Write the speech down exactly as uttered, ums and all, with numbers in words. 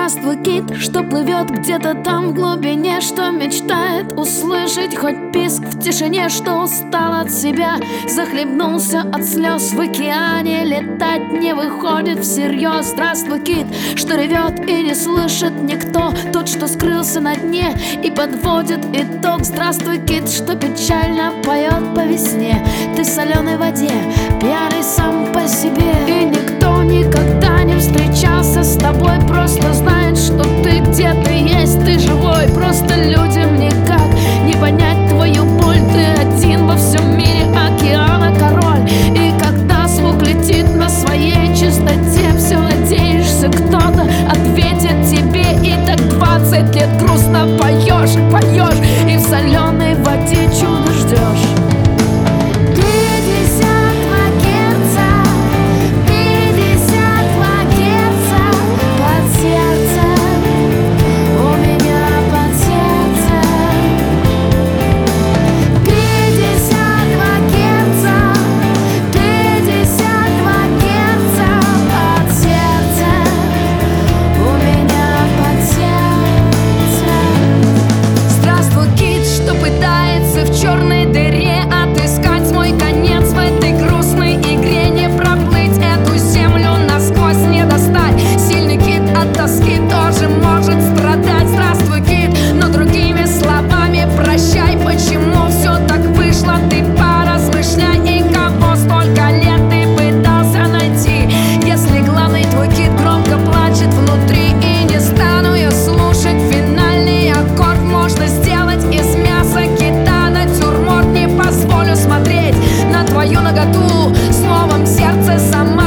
Здравствуй, кит, что плывет где-то там в глубине, что мечтает услышать хоть писк в тишине, что устал от себя, захлебнулся от слез в океане, летать не выходит всерьез. Здравствуй, кит, что ревет и не слышит никто, тот, что скрылся на дне и подводит итог. Здравствуй, кит, что печально поет по весне, ты в соленой воде, пьяный сам по себе, и никто никогда не встречался с тобой, просто знает, что ты где-то есть, ты живой. Просто людям никак не понять твою боль, ты один во всем мире океана король. И когда звук летит на своей чистоте, все надеешься, кто-то ответит тебе, и так двадцать лет грустно поешь, поешь, и в соленой воде чудо ждешь. В черной дыре отыскать свой конец, в этой грустной игре не проплыть эту землю насквозь, не достать. Сильный кит от тоски тоже может страдать. Здравствуй, кит, но другими словами прощай. Почему все так вышло, ты поразмышляй. И кого столько лет ты пытался найти, если главный твой кит громко плачет внутри. И не стану я слушать финальный аккорд, можно сделать из мяса кита натюрморт. Не позволю смотреть на твою наготу, словом сердце само